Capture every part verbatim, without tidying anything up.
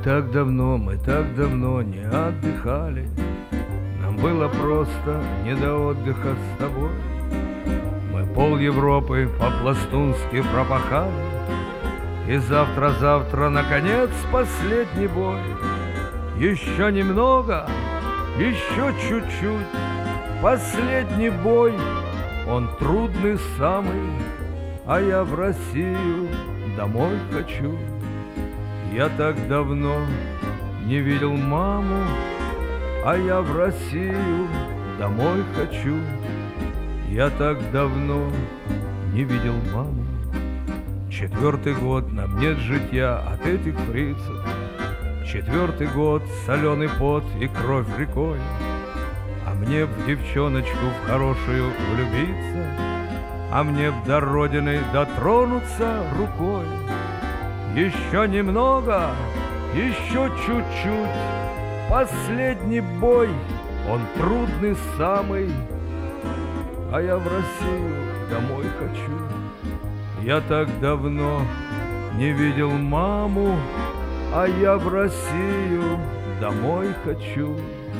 так давно, мы так давно не отдыхали. Нам было просто не до отдыха с тобой. Мы пол Европы по-пластунски пропахали, и завтра-завтра, наконец, последний бой. Еще немного, еще чуть-чуть, последний бой. Он трудный самый, а я в Россию домой хочу. Я так давно не видел маму, а я в Россию домой хочу. Я так давно не видел маму. Четвертый год нам нет житья от этих фрицев. Четвертый год соленый пот и кровь рекой. А мне в девчоночку в хорошую влюбиться, а мне б до родины дотронуться рукой. Еще немного, еще чуть-чуть, последний бой. Он трудный самый, а я в Россию домой хочу. Я так давно не видел маму, а я в Россию домой хочу.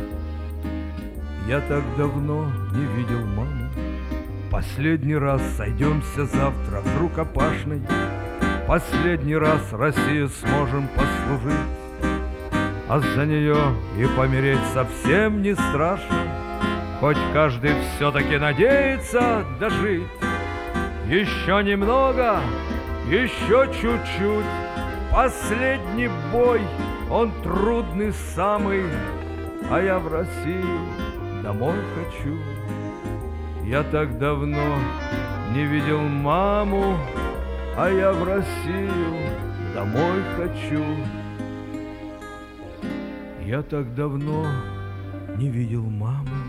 Я так давно не видел маму. Последний раз сойдемся завтра в рукопашной. Последний раз Россию сможем послужить, а за нее и помереть совсем не страшно, хоть каждый все-таки надеется дожить. Еще немного, еще чуть-чуть, последний бой. Он трудный самый, а я в Россию домой хочу. Я так давно не видел маму, а я в Россию домой хочу. Я так давно не видел маму,